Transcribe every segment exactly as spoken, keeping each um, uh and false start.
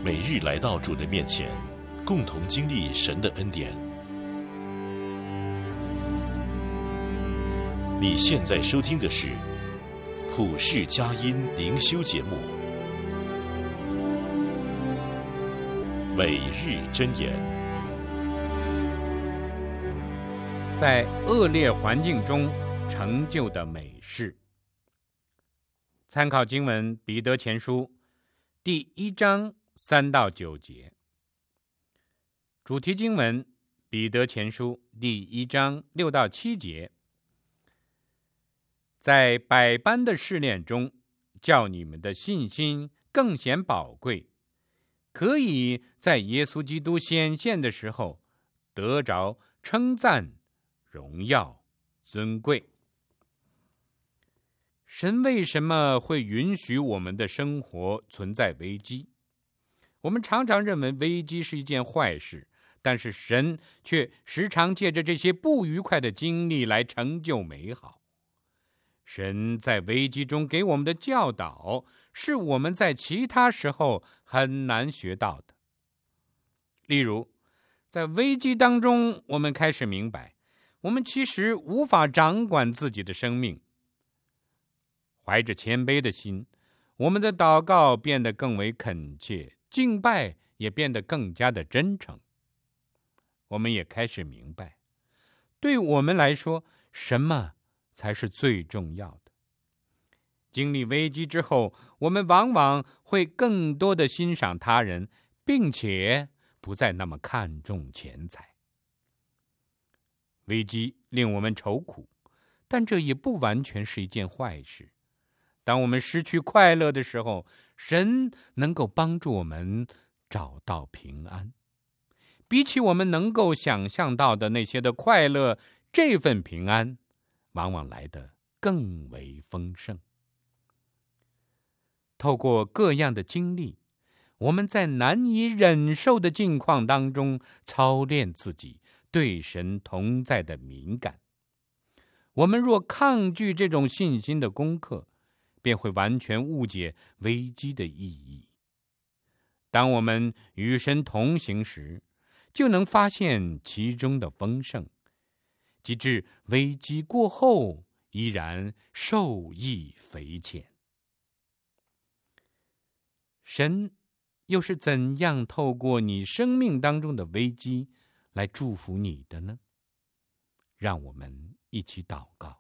每日来到主的面前，共同经历神的恩典。你现在收听的是普世佳音灵修节目，每日箴言。 在恶劣环境中成就的美事。参考经文彼得前书第一章三到九节，主题经文彼得前书第一章六到七节。在百般的试炼中，叫你们的信心更显宝贵，可以在耶稣基督显现的时候得着称赞、荣耀、尊贵。神为什么会允许我们的生活存在危机？我们常常认为危机是一件坏事，但是神却时常借着这些不愉快的经历来成就美好。神在危机中给我们的教导，是我们在其他时候很难学到的。例如，在危机当中，我们开始明白，我们其实无法掌管自己的生命。怀着谦卑的心，我们的祷告变得更为恳切，敬拜也变得更加的真诚。我们也开始明白，对我们来说，什么才是最重要的。经历危机之后，我们往往会更多的欣赏他人，并且不再那么看重钱财。危机令我们愁苦，但这也不完全是一件坏事。当我们失去快乐的时候，神能够帮助我们找到平安。比起我们能够想象到的那些的快乐，这份平安往往来得更为丰盛。透过各样的经历，我们在难以忍受的境况当中操练自己对神同在的敏感。我们若抗拒这种信心的功课，便会完全误解危机的意义。当我们与神同行时，就能发现其中的丰盛，及至危机过后依然受益匪浅。神又是怎样透过你生命当中的危机来祝福你的呢？让我们一起祷告。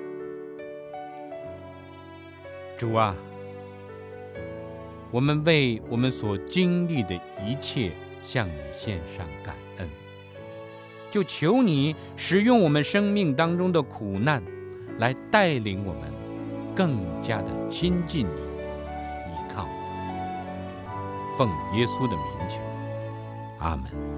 主啊，我们为我们所经历的一切向你献上感恩，就求你使用我们生命当中的苦难来带领我们更加的亲近你，依靠你。奉耶稣的名求，阿们。